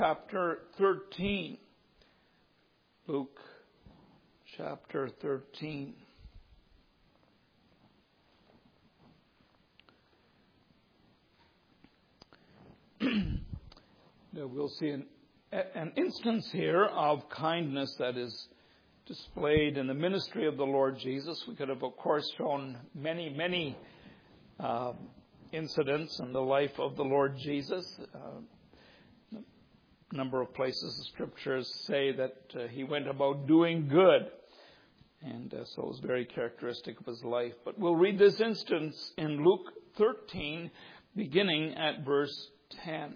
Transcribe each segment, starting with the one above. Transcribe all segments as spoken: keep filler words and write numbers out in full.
chapter thirteen. Luke chapter thirteen. We'll see an, an instance here of kindness that is displayed in the ministry of the Lord Jesus. We could have, of course, shown many, many uh, incidents in the life of the Lord Jesus. Uh, a number of places the scriptures say that uh, he went about doing good. And uh, so it was very characteristic of his life. But we'll read this instance in Luke thirteen, beginning at verse ten.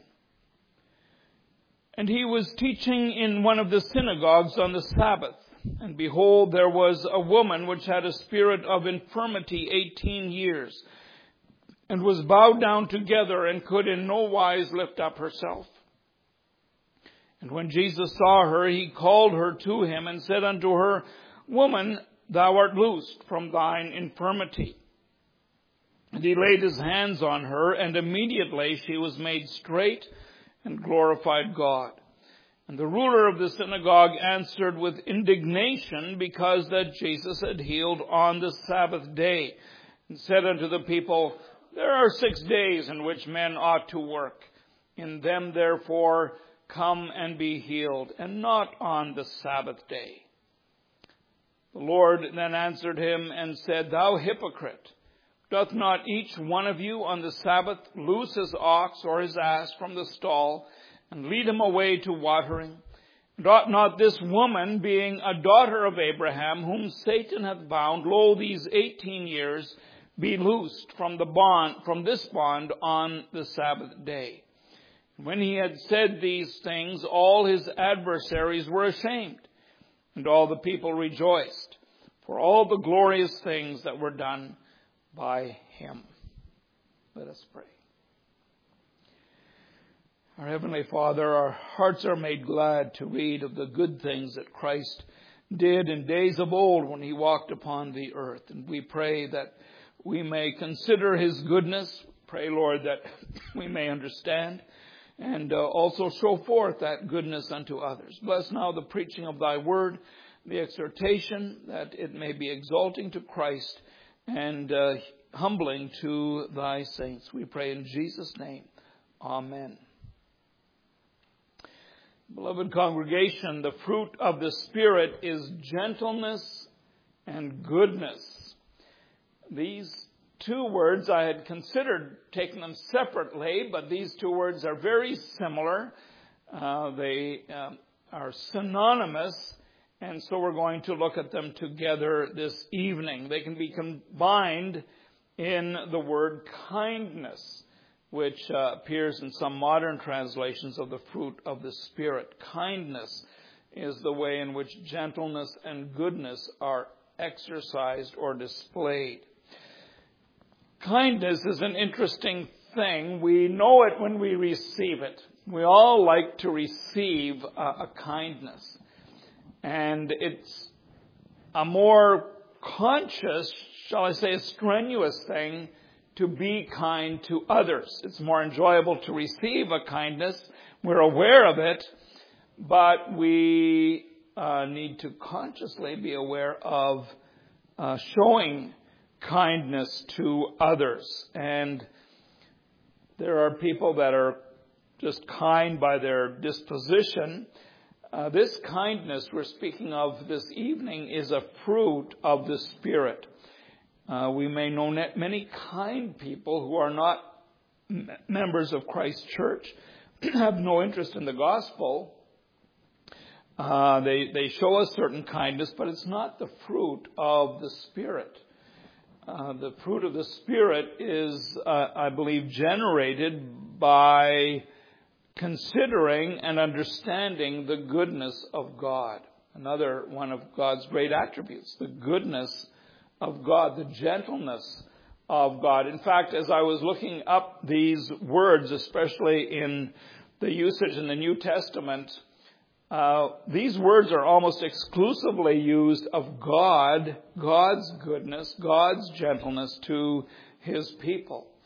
And he was teaching in one of the synagogues on the Sabbath. And behold, there was a woman which had a spirit of infirmity eighteen years, and was bowed down together, and could in no wise lift up herself. And when Jesus saw her, he called her to him, and said unto her, Woman, thou art loosed from thine infirmity. And he laid his hands on her, and immediately she was made straight, and glorified God. And the ruler of the synagogue answered with indignation, because that Jesus had healed on the Sabbath day, and said unto the people, There are six days in which men ought to work. In them therefore come and be healed, and not on the Sabbath day. The Lord then answered him and said, Thou hypocrite, doth not each one of you on the Sabbath loose his ox or his ass from the stall, and lead him away to watering? And ought not this woman, being a daughter of Abraham, whom Satan hath bound, lo, these eighteen years, be loosed from the bond, from this bond on the Sabbath day? When he had said these things, all his adversaries were ashamed, and all the people rejoiced for all the glorious things that were done by him. Let us pray. Our Heavenly Father, our hearts are made glad to read of the good things that Christ did in days of old when he walked upon the earth. And we pray that we may consider his goodness. Pray, Lord, that we may understand and uh, also show forth that goodness unto others. Bless now the preaching of thy word, the exhortation, that it may be exalting to Christ and uh, humbling to thy saints. We pray in Jesus' name. Amen. Beloved congregation, the fruit of the Spirit is gentleness and goodness. These two words, I had considered taking them separately, but these two words are very similar. Uh, they um, are synonymous, and so we're going to look at them together this evening. They can be combined in the word kindness, which uh, appears in some modern translations of the fruit of the Spirit. Kindness is the way in which gentleness and goodness are exercised or displayed. Kindness is an interesting thing. We know it when we receive it. We all like to receive a, a kindness. And it's a more conscious, shall I say, a strenuous thing to be kind to others. It's more enjoyable to receive a kindness. We're aware of it, but we uh, need to consciously be aware of uh, showing kindness to others. And there are people that are just kind by their disposition. Uh, this kindness we're speaking of this evening is a fruit of the Spirit. Uh, we may know many kind people who are not m- members of Christ's church, have no interest in the gospel. Uh, they, they show a certain kindness, but it's not the fruit of the Spirit. Uh, the fruit of the Spirit is, uh, I believe, generated by considering and understanding the goodness of God. Another one of God's great attributes, the goodness of God, the gentleness of God. In fact, as I was looking up these words, especially in the usage in the New Testament, uh, these words are almost exclusively used of God, God's goodness, God's gentleness to his people.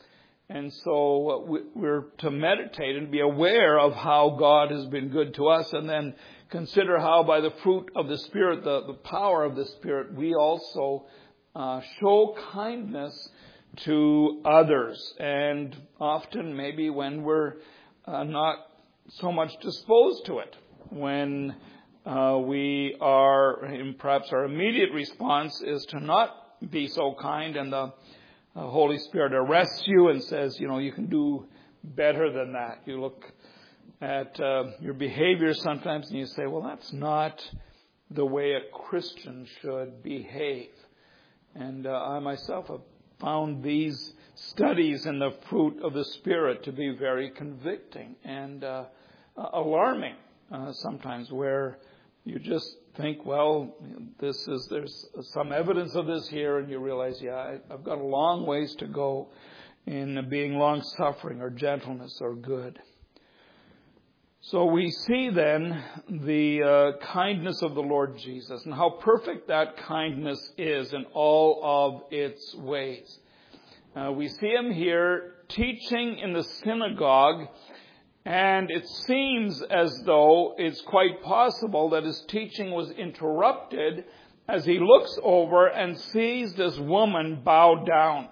And so we're to meditate and be aware of how God has been good to us, and then consider how by the fruit of the Spirit, the, the power of the Spirit, we also uh, show kindness to others. And often maybe when we're uh, not so much disposed to it, when uh, we are, and perhaps our immediate response is to not be so kind, and the The Holy Spirit arrests you and says, you know, you can do better than that. You look at uh, your behavior sometimes and you say, well, that's not the way a Christian should behave. And uh, I myself have found these studies in the fruit of the Spirit to be very convicting and uh, alarming uh, sometimes, where you just think, well, this is there's some evidence of this here, and you realize, yeah, I, I've got a long ways to go in being long-suffering or gentleness or good. So we see then the uh, kindness of the Lord Jesus and how perfect that kindness is in all of its ways. Uh, we see him here teaching in the synagogue, and it seems as though it's quite possible that his teaching was interrupted as he looks over and sees this woman bow down.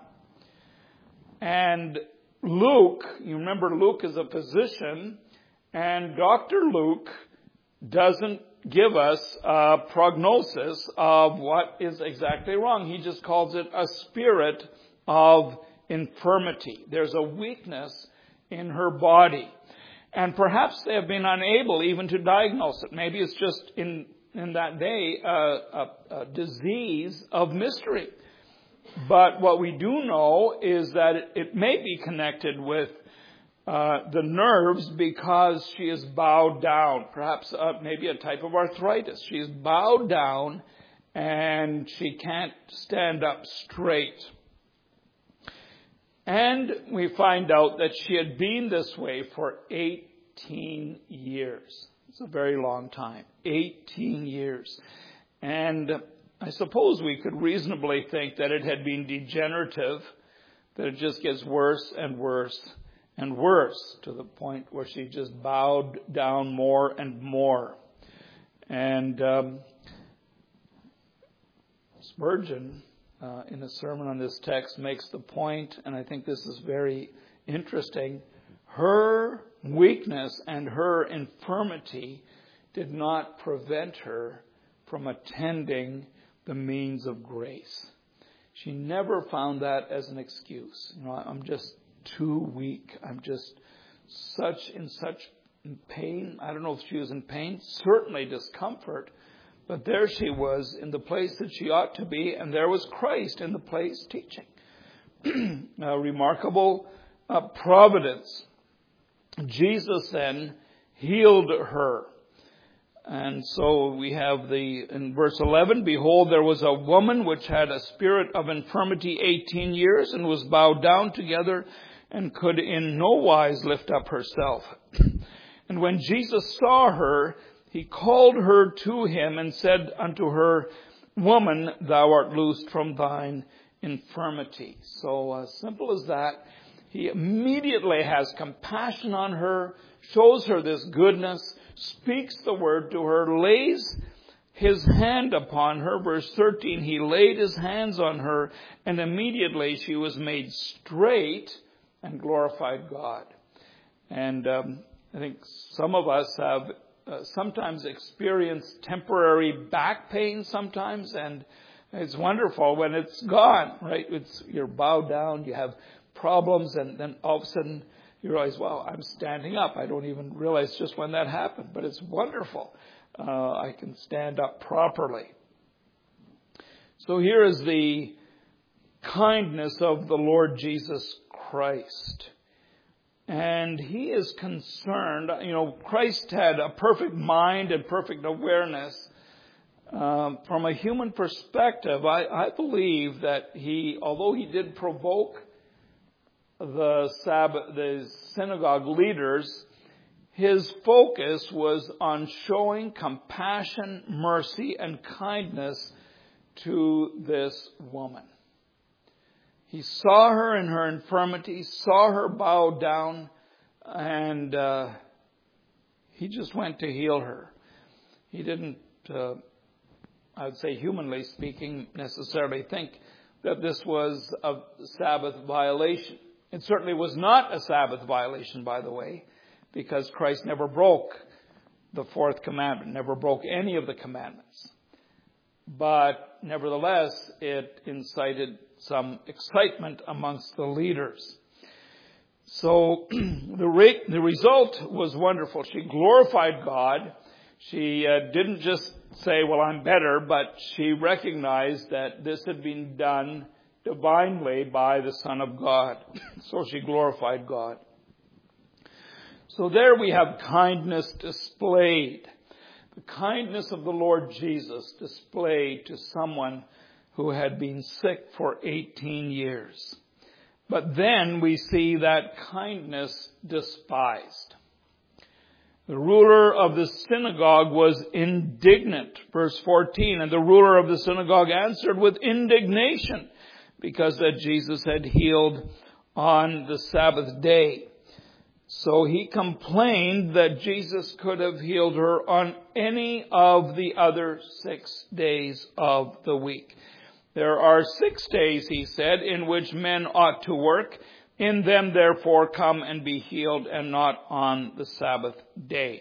And Luke, you remember Luke is a physician, and Doctor Luke doesn't give us a prognosis of what is exactly wrong. He just calls it a spirit of infirmity. There's a weakness in her body. And perhaps they have been unable even to diagnose it. Maybe it's just in, in that day uh, a, a disease of mystery. But what we do know is that it, it may be connected with uh, the nerves, because she is bowed down. Perhaps uh, maybe a type of arthritis. She is bowed down and she can't stand up straight. And we find out that she had been this way for eighteen years. It's a very long time. eighteen years. And I suppose we could reasonably think that it had been degenerative, that it just gets worse and worse and worse, to the point where she just bowed down more and more. And um, Spurgeon, Uh, in a sermon on this text, makes the point, and I think this is very interesting, her weakness and her infirmity did not prevent her from attending the means of grace. She never found that as an excuse. You know, I'm just too weak. I'm just such in such pain. I don't know if she was in pain, certainly discomfort. But there she was in the place that she ought to be, and there was Christ in the place teaching. A remarkable uh, providence. Jesus then healed her. And so we have the, in verse eleven, behold, there was a woman which had a spirit of infirmity eighteen years, and was bowed down together, and could in no wise lift up herself. And when Jesus saw her, he called her to him and said unto her, Woman, thou art loosed from thine infirmity. So uh, simple as that. He immediately has compassion on her, shows her this goodness, speaks the word to her, lays his hand upon her. Verse thirteen, he laid his hands on her, and immediately she was made straight and glorified God. And um, I think some of us have Uh, sometimes experience temporary back pain sometimes, and it's wonderful when it's gone, right? It's, you're bowed down, you have problems, and then all of a sudden you realize, wow, I'm standing up. I don't even realize just when that happened, but it's wonderful. Uh, I can stand up properly. So here is the kindness of the Lord Jesus Christ. And he is concerned, you know, Christ had a perfect mind and perfect awareness. Um, from a human perspective, I, I believe that he, although he did provoke the Sabbath, the synagogue leaders, his focus was on showing compassion, mercy, and kindness to this woman. He saw her in her infirmity, saw her bow down, and uh, he just went to heal her. He didn't, uh, I would say humanly speaking, necessarily think that this was a Sabbath violation. It certainly was not a Sabbath violation, by the way, because Christ never broke the fourth commandment, never broke any of the commandments. But nevertheless, it incited some excitement amongst the leaders. So the re- the result was wonderful. She glorified God. She uh, didn't just say, well, I'm better, but she recognized that this had been done divinely by the Son of God. So she glorified God. So there we have kindness displayed. The kindness of the Lord Jesus displayed to someone who had been sick for eighteen years. But then we see that kindness despised. The ruler of the synagogue was indignant, verse fourteen, and the ruler of the synagogue answered with indignation because that Jesus had healed on the Sabbath day. So he complained that Jesus could have healed her on any of the other six days of the week. There are six days, he said, in which men ought to work. In them, therefore, come and be healed, and not on the Sabbath day.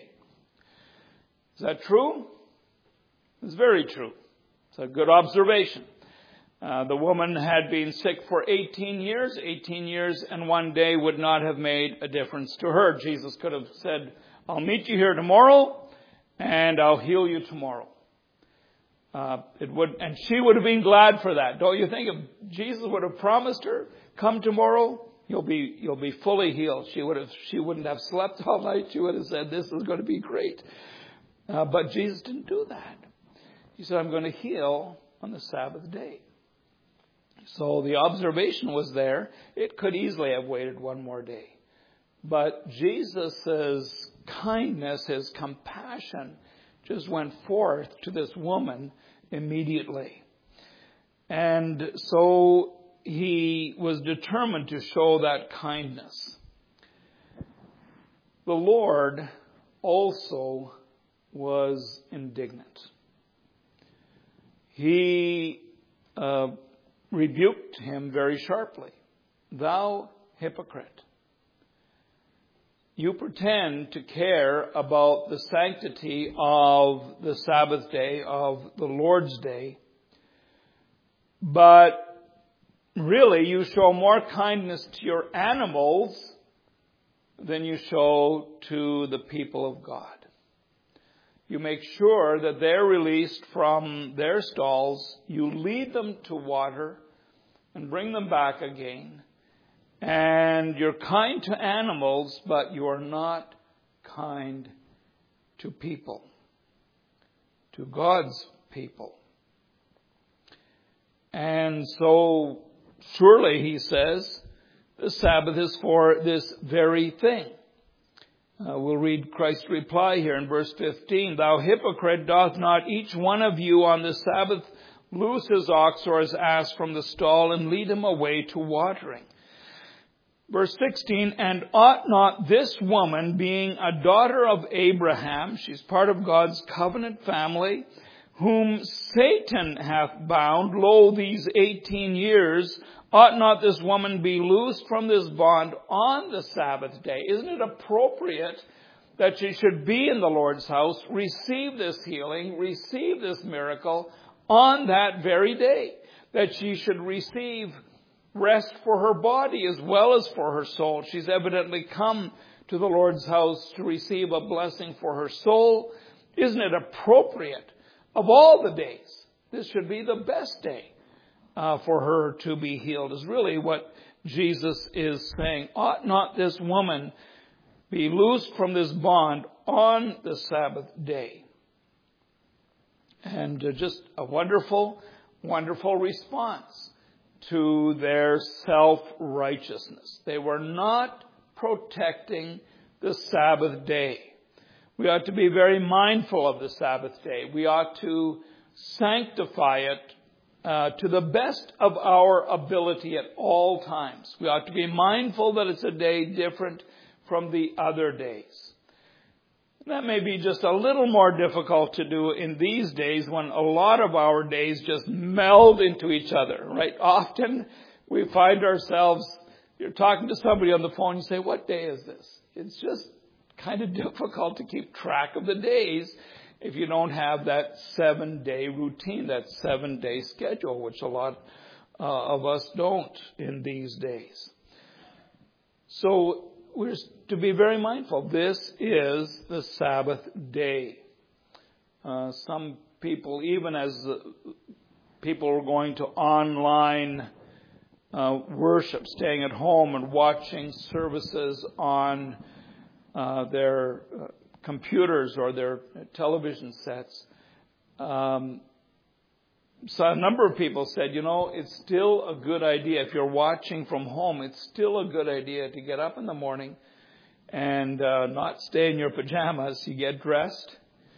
Is that true? It's very true. It's a good observation. Uh, the woman had been sick for eighteen years. eighteen years and one day would not have made a difference to her. Jesus could have said, I'll meet you here tomorrow, and I'll heal you tomorrow. Uh, it would, and she would have been glad for that. Don't you think if Jesus would have promised her, come tomorrow, you'll be, you'll be fully healed. She would have, she wouldn't have slept all night. She would have said, this is going to be great. Uh, but Jesus didn't do that. He said, I'm going to heal on the Sabbath day. So the observation was there. It could easily have waited one more day. But Jesus' kindness, his compassion, just went forth to this woman immediately. And so he was determined to show that kindness. The Lord also was indignant. He uh, rebuked him very sharply. Thou hypocrite. You pretend to care about the sanctity of the Sabbath day, of the Lord's day, but really you show more kindness to your animals than you show to the people of God. You make sure that they're released from their stalls. You lead them to water and bring them back again. And you're kind to animals, but you are not kind to people, to God's people. And so, surely, he says, the Sabbath is for this very thing. Uh, we'll read Christ's reply here in verse fifteen. Thou hypocrite, doth not each one of you on the Sabbath loose his ox or his ass from the stall and lead him away to watering? Verse sixteen, and ought not this woman, being a daughter of Abraham, she's part of God's covenant family, whom Satan hath bound, lo, these eighteen years, ought not this woman be loosed from this bond on the Sabbath day? Isn't it appropriate that she should be in the Lord's house, receive this healing, receive this miracle on that very day? That she should receive rest for her body as well as for her soul. She's evidently come to the Lord's house to receive a blessing for her soul. Isn't it appropriate? Of all the days, this should be the best day uh, for her to be healed, is really what Jesus is saying. Ought not this woman be loosed from this bond on the Sabbath day? And uh, just a wonderful, wonderful response to their self-righteousness. They were not protecting the Sabbath day. We ought to be very mindful of the Sabbath day. We ought to sanctify it uh, to the best of our ability at all times. We ought to be mindful that it's a day different from the other days. That may be just a little more difficult to do in these days when a lot of our days just meld into each other, right? Often we find ourselves, you're talking to somebody on the phone, you say, what day is this? It's just kind of difficult to keep track of the days if you don't have that seven-day routine, that seven-day schedule, which a lot uh, of us don't in these days. So we're to be very mindful. This is the Sabbath day. Uh, some people, even as uh, people are going to online uh, worship, staying at home and watching services on uh, their uh, computers or their television sets. Um, so a number of people said, you know, it's still a good idea. If you're watching from home, it's still a good idea to get up in the morning and uh, not stay in your pajamas. You get dressed,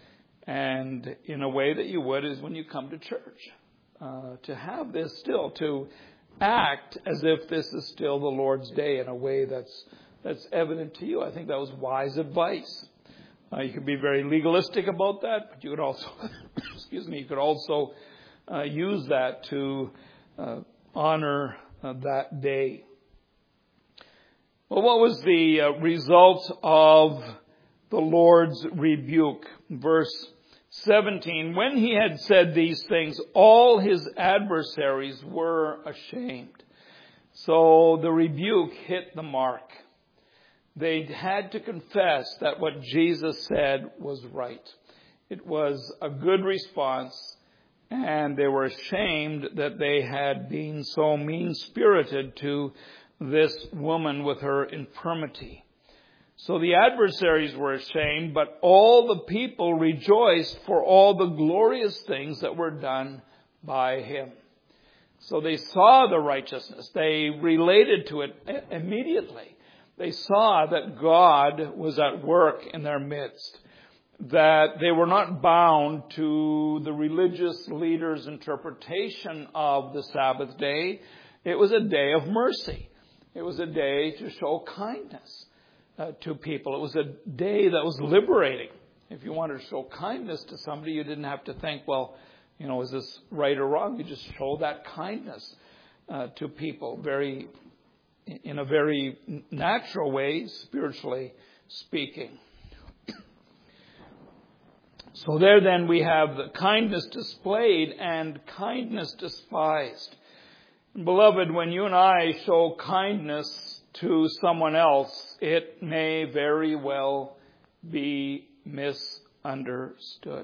and in a way that you would is when you come to church. Uh, to have this still, to act as if this is still the Lord's day in a way that's that's evident to you. I think that was wise advice. Uh, you could be very legalistic about that, but you could also, excuse me, you could also uh, use that to uh, honor uh, that day. Well, what was the uh, result of the Lord's rebuke? Verse seventeen, when he had said these things, all his adversaries were ashamed. So the rebuke hit the mark. They had to confess that what Jesus said was right. It was a good response, and they were ashamed that they had been so mean-spirited to this woman with her infirmity. So the adversaries were ashamed, but all the people rejoiced for all the glorious things that were done by him. So they saw the righteousness. They related to it immediately. They saw that God was at work in their midst, that they were not bound to the religious leaders' interpretation of the Sabbath day. It was a day of mercy. It was a day to show kindness uh, to people. It was a day that was liberating. If you wanted to show kindness to somebody, you didn't have to think, well, you know, is this right or wrong? You just show that kindness uh, to people very in a very natural way, spiritually speaking. So there then we have the kindness displayed and kindness despised. Beloved, when you and I show kindness to someone else, it may very well be misunderstood.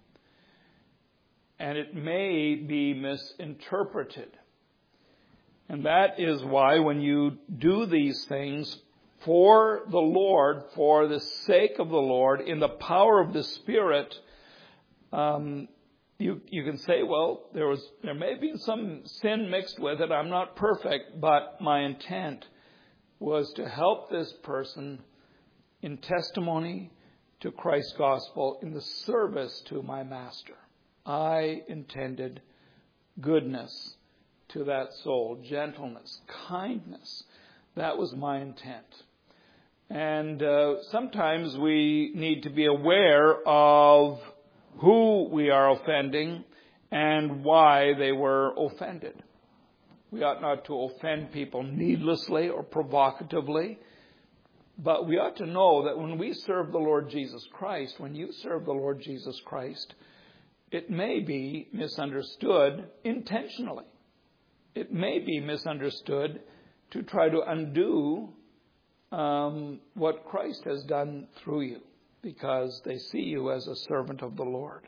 And it may be misinterpreted. And that is why when you do these things for the Lord, for the sake of the Lord, in the power of the Spirit, um, you you can say, well, there was there may have been some sin mixed with it. I'm not perfect, but my intent was to help this person in testimony to Christ's gospel, in the service to my master. I intended goodness to that soul, gentleness, kindness. That was my intent. And uh, sometimes we need to be aware of who we are offending and why they were offended. We ought not to offend people needlessly or provocatively, but we ought to know that when we serve the Lord Jesus Christ, when you serve the Lord Jesus Christ, it may be misunderstood intentionally. It may be misunderstood to try to undo um, what Christ has done through you, because they see you as a servant of the Lord.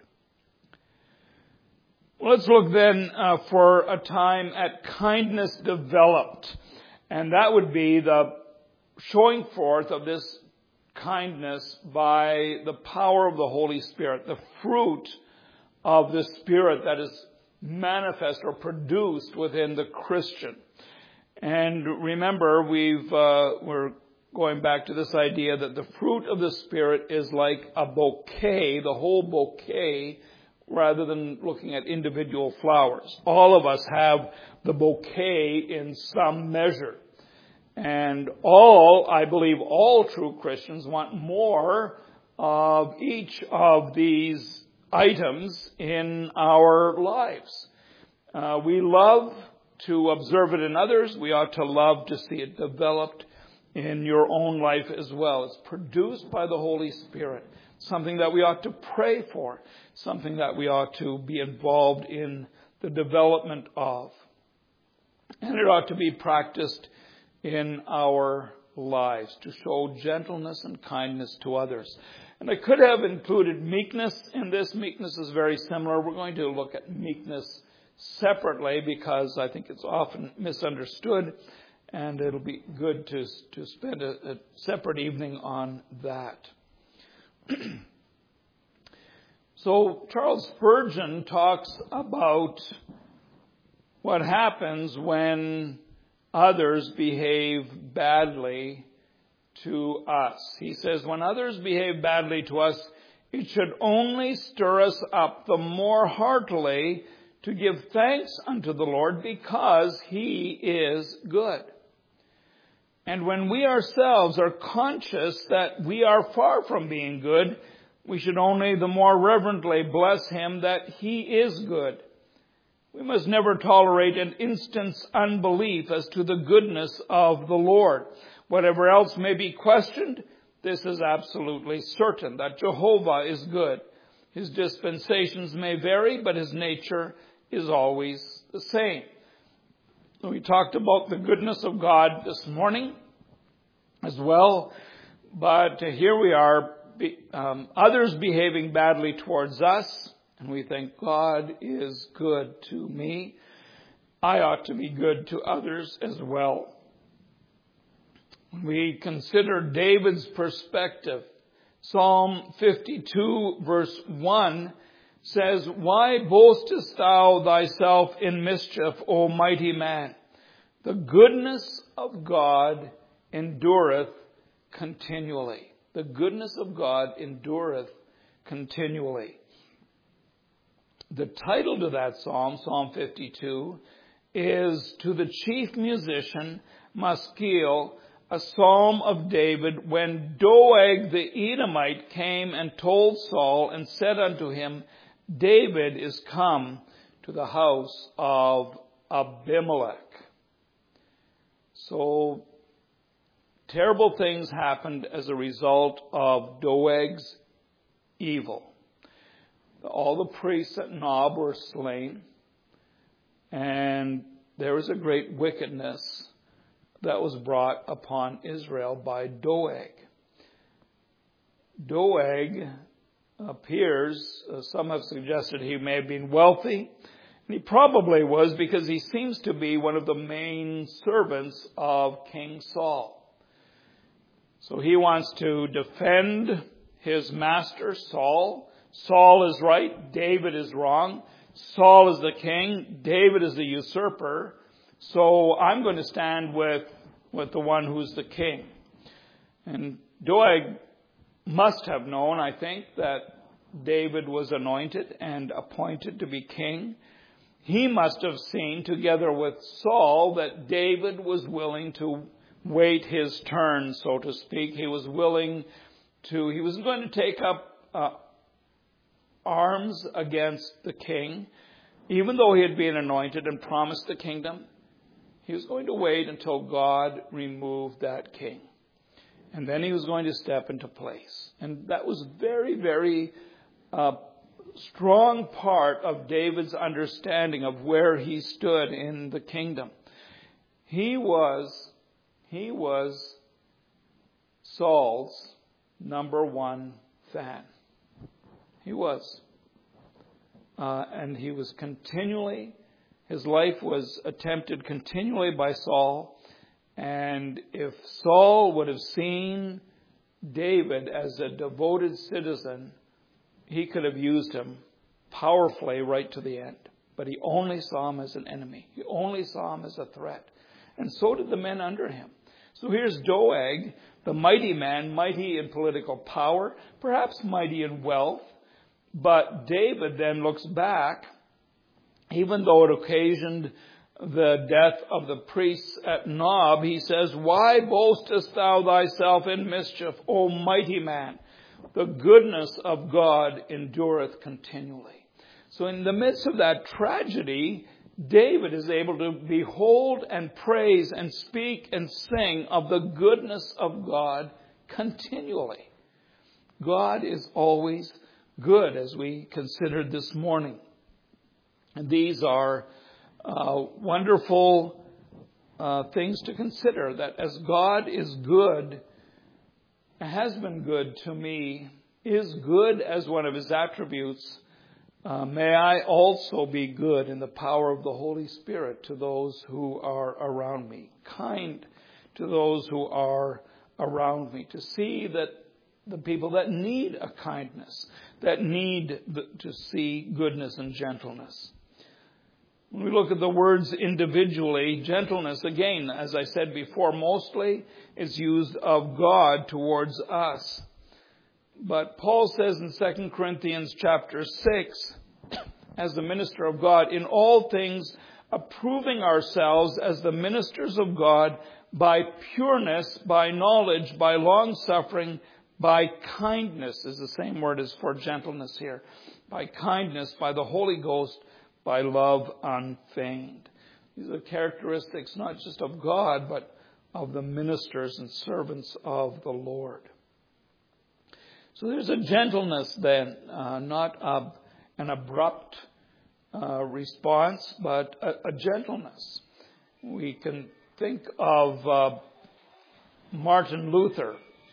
Well, let's look then uh, for a time at kindness developed. And that would be the showing forth of this kindness by the power of the Holy Spirit, the fruit of the Spirit that is manifest or produced within the Christian. And remember, we've uh, we're going back to this idea that the fruit of the Spirit is like a bouquet, the whole bouquet, rather than looking at individual flowers. All of us have the bouquet in some measure. And all, I believe all true Christians want more of each of these items in our lives. Uh, we love to observe it in others. We ought to love to see it developed in your own life as well. It's produced by the Holy Spirit. Something that we ought to pray for. Something that we ought to be involved in the development of. And it ought to be practiced in our lives to show gentleness and kindness to others. And I could have included meekness in this. Meekness is very similar. We're going to look at meekness separately because I think it's often misunderstood, and it'll be good to, to spend a, a separate evening on that. So Charles Spurgeon talks about what happens when others behave badly to us. He says, when others behave badly to us, it should only stir us up the more heartily to give thanks unto the Lord because He is good. And when we ourselves are conscious that we are far from being good, we should only the more reverently bless Him that He is good. We must never tolerate an instant's unbelief as to the goodness of the Lord. Whatever else may be questioned, this is absolutely certain, that Jehovah is good. His dispensations may vary, but His nature is always the same. We talked about the goodness of God this morning as well, but here we are, um, others behaving badly towards us, and we think God is good to me. I ought to be good to others as well. When we consider David's perspective, Psalm fifty-two verse one says, "Why boastest thou thyself in mischief, O mighty man? The goodness of God endureth continually." The goodness of God endureth continually. The title to that psalm, Psalm fifty-two, is "To the chief musician, Maskil, a psalm of David, when Doeg the Edomite came and told Saul and said unto him, David is come to the house of Abimelech." So, terrible things happened as a result of Doeg's evil. All the priests at Nob were slain, and there was a great wickedness that was brought upon Israel by Doeg. Doeg appears, uh, some have suggested he may have been wealthy, and he probably was because he seems to be one of the main servants of King Saul. So he wants to defend his master, Saul. Saul is right, David is wrong. Saul is the king, David is the usurper. So I'm going to stand with, with the one who's the king. And Doeg must have known, I think, that David was anointed and appointed to be king. He must have seen, together with Saul, that David was willing to wait his turn, so to speak. He was willing to, he was going to take up uh, arms against the king. Even though he had been anointed and promised the kingdom, he was going to wait until God removed that king. And then he was going to step into place. And that was very, very uh, strong part of David's understanding of where he stood in the kingdom. He was, he was Saul's number one fan. He was. Uh, and he was continually, his life was attempted continually by Saul. And if Saul would have seen David as a devoted citizen, he could have used him powerfully right to the end. But he only saw him as an enemy. He only saw him as a threat. And so did the men under him. So here's Doeg, the mighty man, mighty in political power, perhaps mighty in wealth. But David then looks back, even though it occasioned the death of the priests at Nob, he says, "Why boastest thou thyself in mischief, O mighty man? The goodness of God endureth continually." So in the midst of that tragedy, David is able to behold and praise and speak and sing of the goodness of God continually. God is always good, as we considered this morning. And these are uh, wonderful uh, things to consider, that as God is good, has been good to me, is good as one of his attributes, uh, may I also be good in the power of the Holy Spirit to those who are around me, kind to those who are around me, to see that the people that need a kindness, that need to see goodness and gentleness. When we look at the words individually, gentleness, again, as I said before, mostly is used of God towards us. But Paul says in Second Corinthians chapter six, as the minister of God, in all things approving ourselves as the ministers of God by pureness, by knowledge, by long-suffering, by kindness, is the same word as for gentleness here, by kindness, by the Holy Ghost, by love unfeigned. These are characteristics not just of God, but of the ministers and servants of the Lord. So there's a gentleness then, uh, not a, an abrupt uh, response, but a, a gentleness. We can think of uh, Martin Luther.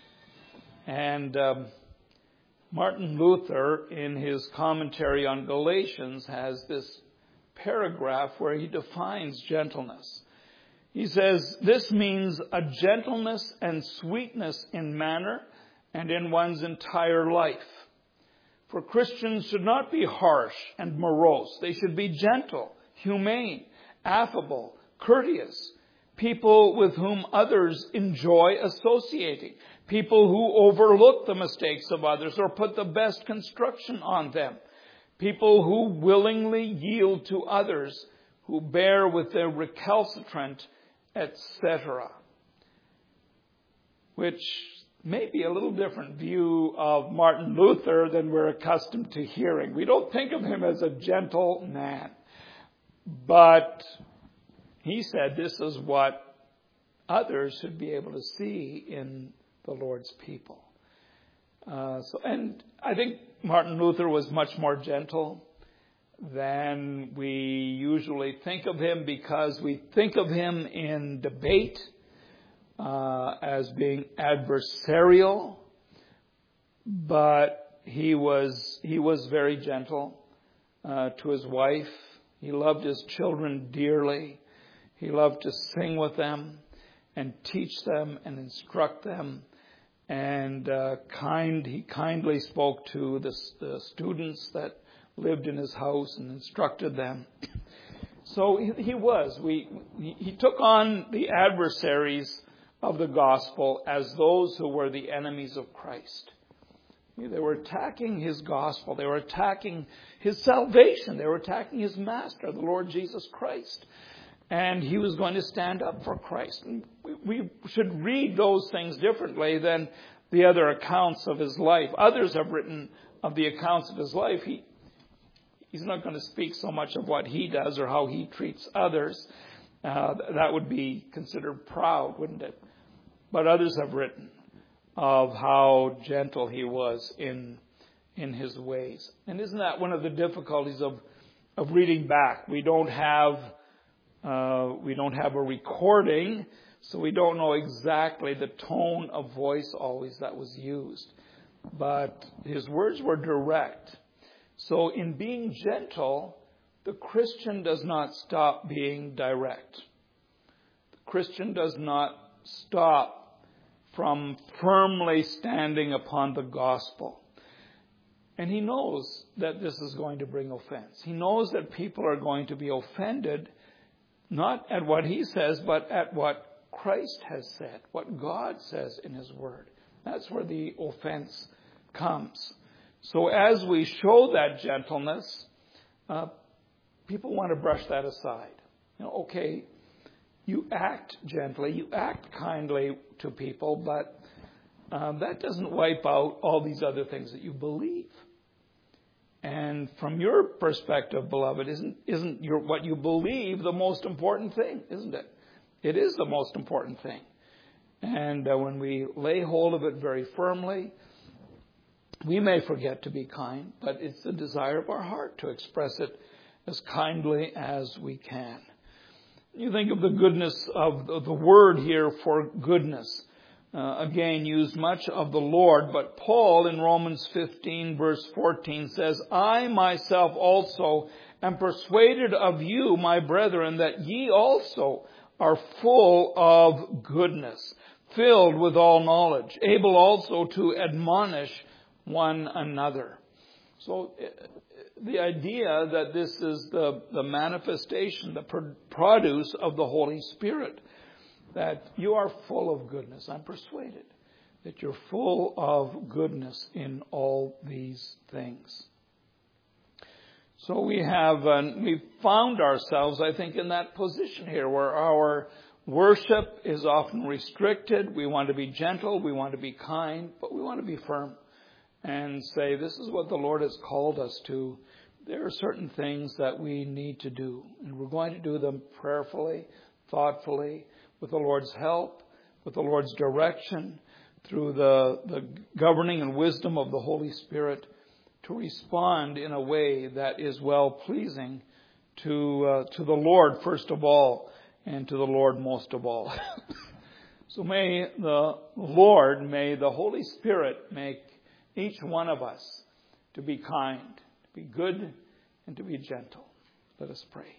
And um, Martin Luther, in his commentary on Galatians, has this paragraph where he defines gentleness. He says, "This means a gentleness and sweetness in manner and in one's entire life. For Christians should not be harsh and morose. They should be gentle, humane, affable, courteous, people with whom others enjoy associating, people who overlook the mistakes of others or put the best construction on them, people who willingly yield to others, who bear with their recalcitrant, et cetera" Which may be a little different view of Martin Luther than we're accustomed to hearing. We don't think of him as a gentle man. But he said this is what others should be able to see in the Lord's people. Uh, so, and I think Martin Luther was much more gentle than we usually think of him, because we think of him in debate uh, as being adversarial, but he was he was very gentle uh, to his wife. He loved his children dearly. He loved to sing with them and teach them and instruct them. And uh, kind, he kindly spoke to the, the students that lived in his house and instructed them. So he, he was. We, he took on the adversaries of the gospel as those who were the enemies of Christ. They were attacking his gospel. They were attacking his salvation. They were attacking his master, the Lord Jesus Christ. And he was going to stand up for Christ. And we, we should read those things differently than the other accounts of his life. Others have written of the accounts of his life. He, he's not going to speak so much of what he does or how he treats others. Uh, that would be considered proud, wouldn't it? But others have written of how gentle he was in in his ways. And isn't that one of the difficulties of of reading back? We don't have uh, we don't have a recording, so we don't know exactly the tone of voice always that was used. But his words were direct. So in being gentle, the Christian does not stop being direct. The Christian does not stop from firmly standing upon the gospel. And he knows that this is going to bring offense. He knows that people are going to be offended, not at what he says, but at what Christ has said, what God says in his word. That's where the offense comes. So as we show that gentleness, uh, people want to brush that aside. You know, okay, you act gently, you act kindly to people, but um, that doesn't wipe out all these other things that you believe. And from your perspective, beloved, isn't isn't your, what you believe the most important thing, isn't it? It is the most important thing. And uh, when we lay hold of it very firmly, we may forget to be kind, but it's the desire of our heart to express it as kindly as we can. You think of the goodness of the, the word here for goodness. Uh, again, used much of the Lord, but Paul in Romans fifteen verse fourteen says, I myself also am persuaded of you, my brethren, that ye also are full of goodness, filled with all knowledge, able also to admonish one another. So the idea that this is the, the manifestation, the produce of the Holy Spirit, that you are full of goodness. I'm persuaded that you're full of goodness in all these things. So we have, uh, we've found ourselves, I think, in that position here where our worship is often restricted. We want to be gentle, we want to be kind, but we want to be firm and say, this is what the Lord has called us to. There are certain things that we need to do, and we're going to do them prayerfully, thoughtfully, with the Lord's help, with the Lord's direction, through the, the governing and wisdom of the Holy Spirit, to respond in a way that is well-pleasing to uh, to the Lord first of all, and to the Lord most of all. So may the Lord, may the Holy Spirit make each one of us to be kind, to be good, and to be gentle. Let us pray.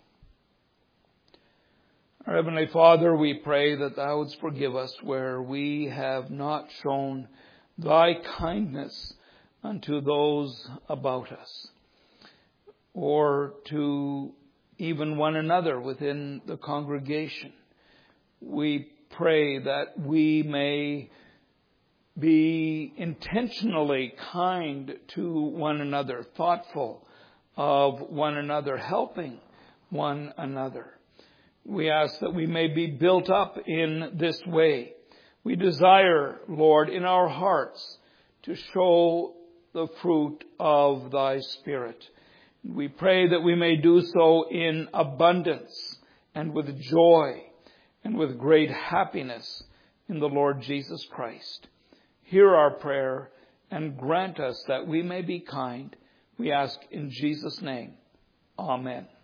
Our Heavenly Father, we pray that Thou wouldst forgive us where we have not shown Thy kindness unto those about us, or to even one another within the congregation. We pray that we may be intentionally kind to one another, thoughtful of one another, helping one another. We ask that we may be built up in this way. We desire, Lord, in our hearts to show the fruit of Thy Spirit. We pray that we may do so in abundance and with joy and with great happiness in the Lord Jesus Christ. Hear our prayer and grant us that we may be kind. We ask in Jesus' name. Amen.